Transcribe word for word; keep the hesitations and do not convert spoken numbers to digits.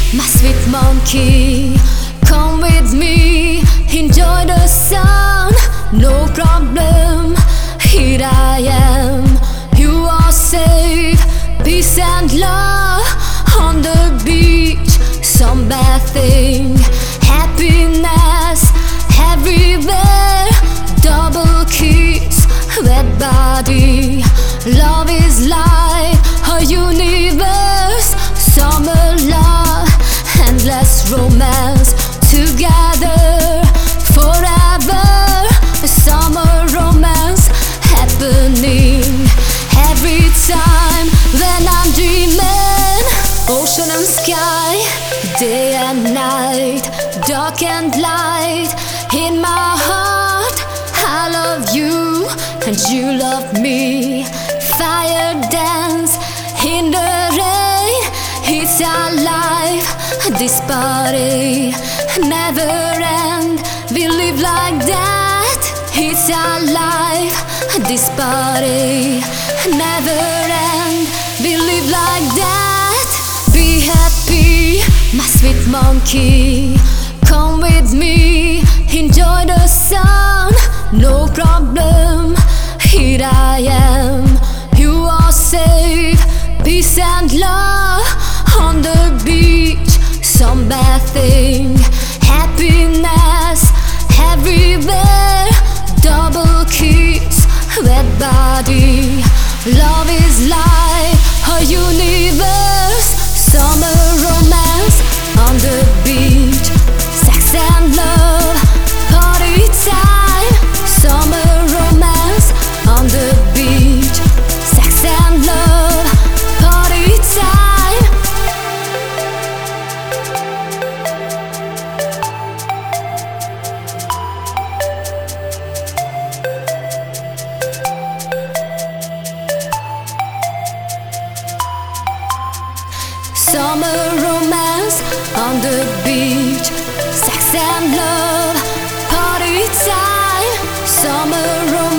my sweet monkey, come with me, enjoy the sun, no problem. Here I am, you are safe, peace and love on the beach, sunbathing, happiness everywhere, double kiss, wet body, love is like a universe, summer love, endless romance, together forever, summer romance happening every time when I'm dreaming, ocean and sky, day and night, dark and light, in my heart I love you and you love me, fire dance in the rain, it's our life, this party never end, we live like that, it's our life, this party never end, we live like that, be happy, my sweet monkey, come with me, enjoy the sun, no problem, here I am, you are safe, peace and love on the beach, sunbathing, happiness everywhere, double kiss, wet body, love is like a universe, summer romance on the beach, sex and love, party time, summer romance on the beach, sex and love, party time. Summer romance on the beach, sex and love, party time, summer romance.